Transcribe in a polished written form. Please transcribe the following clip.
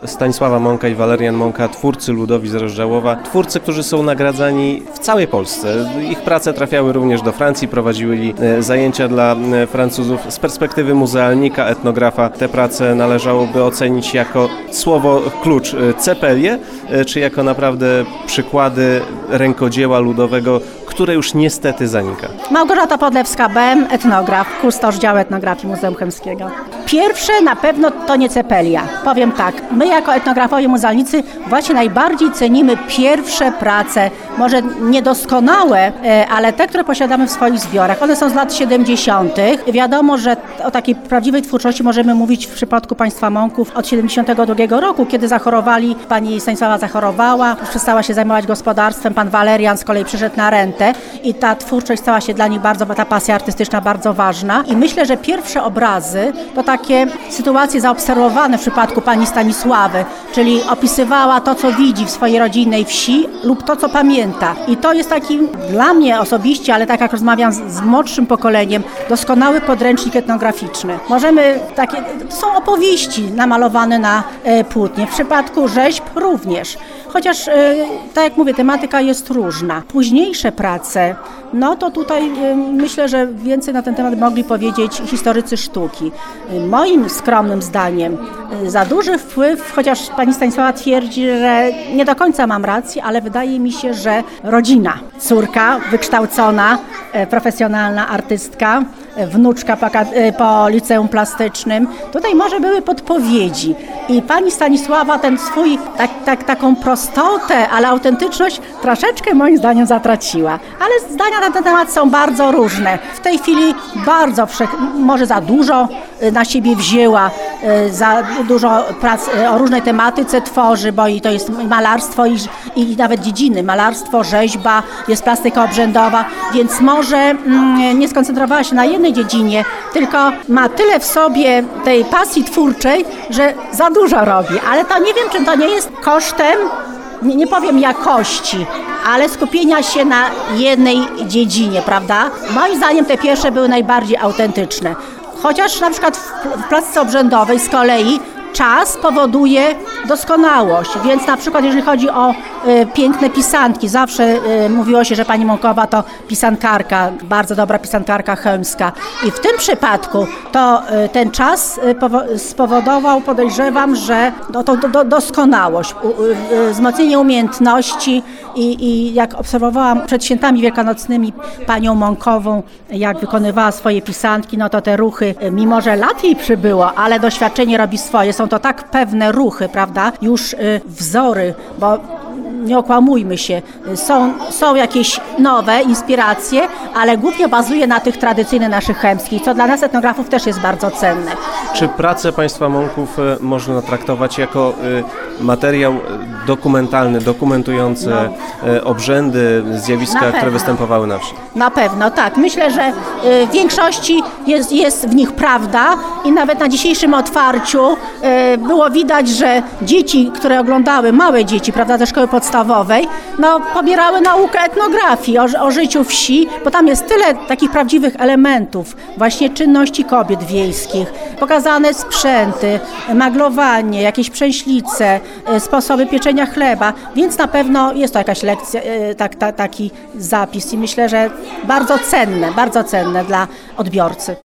Stanisława Mąka i Walerian Mąka, twórcy ludowi z Rozdziałowa, twórcy, którzy są nagradzani w całej Polsce. Ich prace trafiały również do Francji, prowadzili zajęcia dla Francuzów. Z perspektywy muzealnika, etnografa te prace należałoby ocenić jako słowo klucz cepelie, czy jako naprawdę przykłady rękodzieła ludowego, które już niestety zanika. Małgorzata Podlewska-Bem, etnograf, kustosz działu etnografii Muzeum Chełmskiego. Pierwsze na pewno to nie cepelia. Powiem tak, my jako etnografowie muzealnicy właśnie najbardziej cenimy pierwsze prace, może niedoskonałe, ale te, które posiadamy w swoich zbiorach. One są z lat 70. Wiadomo, że o takiej prawdziwej twórczości możemy mówić w przypadku państwa Mąków od 72 roku, kiedy zachorowali, pani Stanisława zachorowała, przestała się zajmować gospodarstwem, pan Walerian z kolei przyszedł na rentę i ta twórczość stała się dla nich ta pasja artystyczna bardzo ważna. I myślę, że pierwsze obrazy to takie sytuacje zaobserwowane w przypadku pani Stanisławy, czyli opisywała to, co widzi w swojej rodzinnej wsi lub to, co pamięta. I to jest taki dla mnie osobiście, ale tak jak rozmawiam z młodszym pokoleniem, doskonały podręcznik etnograficzny. To są opowieści namalowane na płótnie. W przypadku rzeźb również. Chociaż, tak jak mówię, tematyka jest różna. Późniejsze prace, no to tutaj myślę, że więcej na ten temat mogli powiedzieć historycy sztuki. Moim skromnym zdaniem za duży wpływ, chociaż pani Stanisława twierdzi, że nie do końca mam rację, ale wydaje mi się, że rodzina, córka wykształcona, profesjonalna artystka, wnuczka po liceum plastycznym. Tutaj może były podpowiedzi. I pani Stanisława ten swój, taką prostotę, ale autentyczność troszeczkę moim zdaniem zatraciła. Ale zdania na ten temat są bardzo różne. W tej chwili może za dużo na siebie wzięła, za dużo prac o różnej tematyce tworzy, bo i to jest malarstwo i nawet dziedziny. Malarstwo, rzeźba, jest plastyka obrzędowa, więc może nie skoncentrowała się na jednej dziedzinie, tylko ma tyle w sobie tej pasji twórczej, że za dużo robi. Ale to nie wiem, czy to nie jest kosztem, nie powiem jakości, ale skupienia się na jednej dziedzinie, prawda? Moim zdaniem te pierwsze były najbardziej autentyczne. Chociaż na przykład w plastyce obrzędowej z kolei czas powoduje doskonałość, więc na przykład jeżeli chodzi o piękne pisanki, zawsze mówiło się, że pani Mąkowa to pisankarka, bardzo dobra pisankarka chełmska i w tym przypadku to ten czas spowodował, podejrzewam, że to doskonałość, wzmocnienie umiejętności i jak obserwowałam przed świętami wielkanocnymi panią Mąkową, jak wykonywała swoje pisanki, no to te ruchy, mimo że lat jej przybyło, ale doświadczenie robi swoje, są to tak pewne ruchy, prawda, już wzory, bo nie okłamujmy się, są jakieś nowe inspiracje, ale głównie bazuje na tych tradycyjnych naszych chełmskich, co dla nas etnografów też jest bardzo cenne. Czy pracę państwa Mąków można traktować jako materiał dokumentalny, dokumentujący obrzędy, zjawiska, które występowały na wsi? Na pewno, tak. Myślę, że w większości jest w nich prawda i nawet na dzisiejszym otwarciu było widać, że dzieci, które oglądały, małe dzieci, prawda, ze szkoły podstawowej, no pobierały naukę etnografii o życiu wsi, bo tam jest tyle takich prawdziwych elementów, właśnie czynności kobiet wiejskich, pokazane sprzęty, maglowanie, jakieś przęślice, sposoby pieczenia chleba, więc na pewno jest to jakaś lekcja, taki zapis i myślę, że bardzo cenne dla odbiorcy.